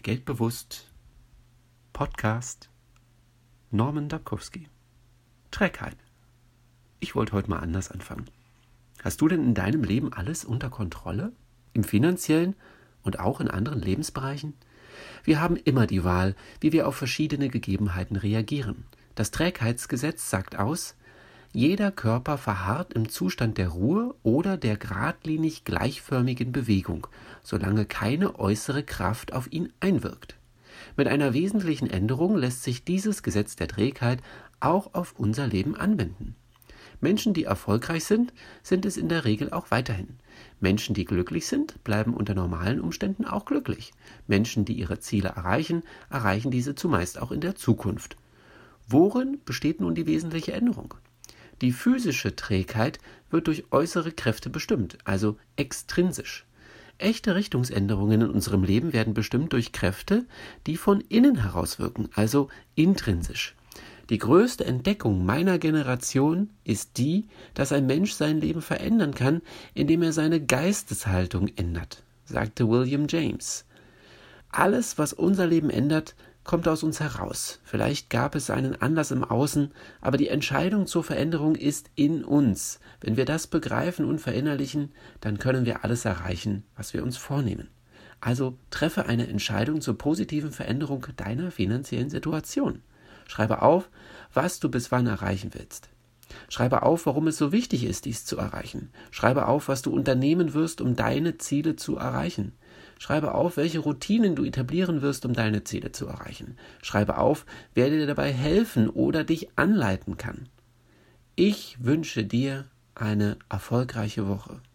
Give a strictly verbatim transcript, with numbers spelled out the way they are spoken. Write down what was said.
Geldbewusst Podcast Norman Dabkowski. Trägheit. Ich wollte heute mal anders anfangen. Hast du denn in deinem Leben alles unter Kontrolle? Im finanziellen und auch in anderen Lebensbereichen? Wir haben immer die Wahl, wie wir auf verschiedene Gegebenheiten reagieren. Das Trägheitsgesetz sagt aus: Jeder Körper verharrt im Zustand der Ruhe oder der geradlinig gleichförmigen Bewegung, solange keine äußere Kraft auf ihn einwirkt. Mit einer wesentlichen Änderung lässt sich dieses Gesetz der Trägheit auch auf unser Leben anwenden. Menschen, die erfolgreich sind, sind es in der Regel auch weiterhin. Menschen, die glücklich sind, bleiben unter normalen Umständen auch glücklich. Menschen, die ihre Ziele erreichen, erreichen diese zumeist auch in der Zukunft. Worin besteht nun die wesentliche Änderung? Die physische Trägheit wird durch äußere Kräfte bestimmt, also extrinsisch. Echte Richtungsänderungen in unserem Leben werden bestimmt durch Kräfte, die von innen heraus wirken, also intrinsisch. Die größte Entdeckung meiner Generation ist die, dass ein Mensch sein Leben verändern kann, indem er seine Geisteshaltung ändert, sagte William James. Alles, was unser Leben ändert, kommt aus uns heraus. Vielleicht gab es einen Anlass im Außen, aber die Entscheidung zur Veränderung ist in uns. Wenn wir das begreifen und verinnerlichen, dann können wir alles erreichen, was wir uns vornehmen. Also treffe eine Entscheidung zur positiven Veränderung deiner finanziellen Situation. Schreibe auf, was du bis wann erreichen willst. Schreibe auf, warum es so wichtig ist, dies zu erreichen. Schreibe auf, was du unternehmen wirst, um deine Ziele zu erreichen. Schreibe auf, welche Routinen du etablieren wirst, um deine Ziele zu erreichen. Schreibe auf, wer dir dabei helfen oder dich anleiten kann. Ich wünsche dir eine erfolgreiche Woche.